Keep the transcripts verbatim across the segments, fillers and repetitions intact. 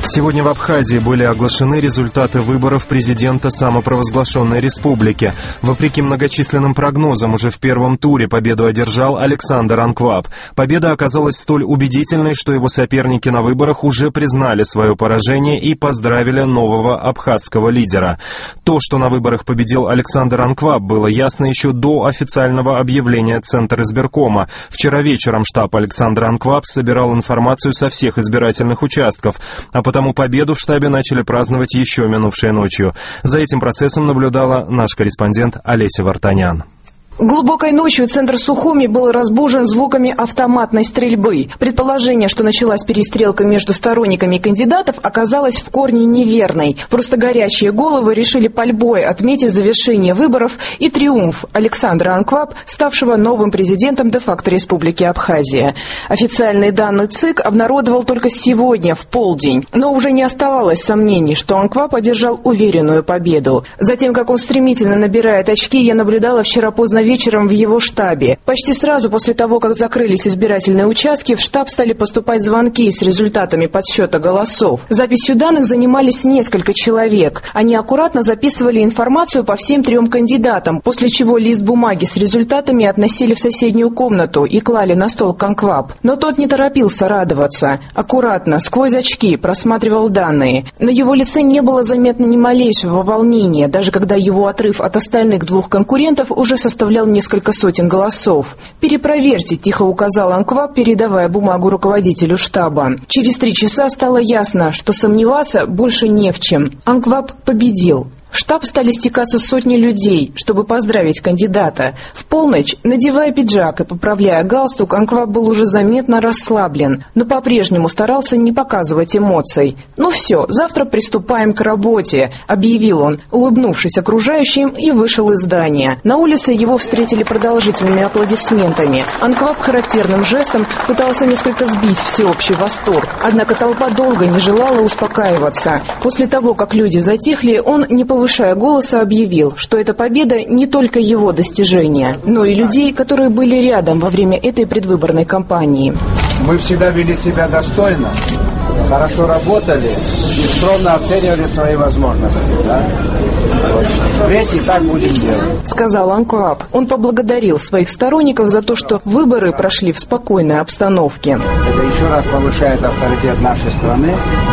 Сегодня в Абхазии были оглашены результаты выборов президента самопровозглашенной республики. Вопреки многочисленным прогнозам, уже в первом туре победу одержал Александр Анкваб. Победа оказалась столь убедительной, что его соперники на выборах уже признали свое поражение и поздравили нового абхазского лидера. То, что на выборах победил Александр Анкваб, было ясно еще до официального объявления Центра избиркома. Вчера вечером штаб Александра Анкваб собирал информацию со всех избирательных участков, а потому победу в штабе начали праздновать еще минувшей ночью. За этим процессом наблюдала наш корреспондент Олеся Вартанян. Глубокой ночью центр Сухуми был разбужен звуками автоматной стрельбы. Предположение, что началась перестрелка между сторонниками кандидатов, оказалось в корне неверной. Просто горячие головы решили пальбой отметить завершение выборов и триумф Александра Анкваб, ставшего новым президентом де-факто Республики Абхазия. Официальные данные ЦИК обнародовал только сегодня, в полдень. Но уже не оставалось сомнений, что Анкваб одержал уверенную победу. Затем, как он стремительно набирает очки, я наблюдала вчера поздно вечером в его штабе. Почти сразу после того, как закрылись избирательные участки, в штаб стали поступать звонки с результатами подсчета голосов. Записью данных занимались несколько человек. Они аккуратно записывали информацию по всем трем кандидатам, после чего лист бумаги с результатами относили в соседнюю комнату и клали на стол Анкваб. Но тот не торопился радоваться. Аккуратно, сквозь очки, просматривал данные. На его лице не было заметно ни малейшего волнения, даже когда его отрыв от остальных двух конкурентов уже составлял несколько сотен голосов. «Перепроверьте», — тихо указал Анкваб, передавая бумагу руководителю штаба. Через три часа стало ясно, что сомневаться больше не в чем. Анкваб победил. В штаб стали стекаться сотни людей, чтобы поздравить кандидата. В полночь, надевая пиджак и поправляя галстук, Анкваб был уже заметно расслаблен, но по-прежнему старался не показывать эмоций. «Ну все, завтра приступаем к работе», — объявил он, улыбнувшись окружающим, и вышел из здания. На улице его встретили продолжительными аплодисментами. Анкваб характерным жестом пытался несколько сбить всеобщий восторг, однако толпа долго не желала успокаиваться. После того, как люди затихли, он, не повышая голоса, объявил, что эта победа не только его достижение, но и людей, которые были рядом во время этой предвыборной кампании. Мы всегда вели себя достойно, хорошо работали и скромно оценивали свои возможности. Да? Вот. Впредь и так будем делать, сказал Анкваб. Он поблагодарил своих сторонников за то, что выборы прошли в спокойной обстановке. Это еще раз повышает авторитет нашей страны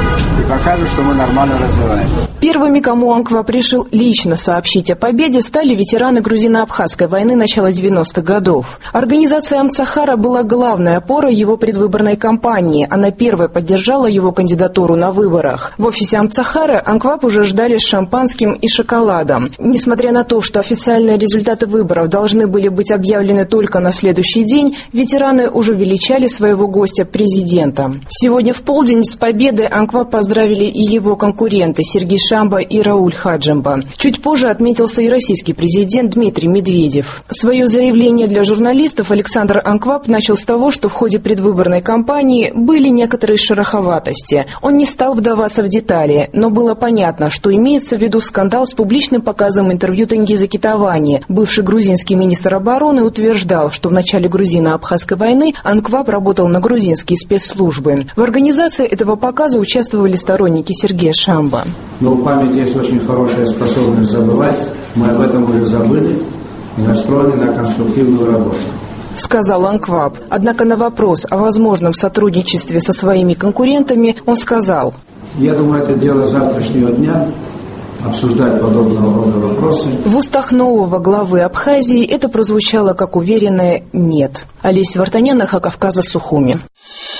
и покажет, что мы нормально развиваемся. Первыми, кому Анкваб решил лично сообщить о победе, стали ветераны грузино-абхазской войны начала девяностых годов. Организация Амцахара была главной опорой его предвыборной кампании. Она первой поддержала его кандидатуру на выборах. В офисе Амцахара Анкваб уже ждали с шампанским и шоколадом. Несмотря на то, что официальные результаты выборов должны были быть объявлены только на следующий день, ветераны уже величали своего гостя президентом. Сегодня в полдень с победой Анкваб поздравили и его конкуренты Сергей Шамба и Рауль Хаджимба. Чуть позже отметился и российский президент Дмитрий Медведев. Свое заявление для журналистов Александр Анкваб начал с того, что в ходе предвыборной кампании были некоторые шероховатости. Он не стал вдаваться в детали, но было понятно, что имеется в виду скандал с публичным показом интервью Тенгиза Китавани. Бывший грузинский министр обороны утверждал, что в начале грузино-абхазской войны Анкваб работал на грузинские спецслужбы. В организации этого показа участвовали сторонники Сергея Шамба. Но у памяти есть очень хорошая способность забывать. Мы об этом уже забыли и настроены на конструктивную работу, сказал Анкваб. Однако на вопрос о возможном сотрудничестве со своими конкурентами он сказал: «Я думаю, это дело завтрашнего дня, обсуждать подобного рода вопросы». В устах нового главы Абхазии это прозвучало как уверенное «нет». Олеся Вартанян, Кавказа, Сухуми.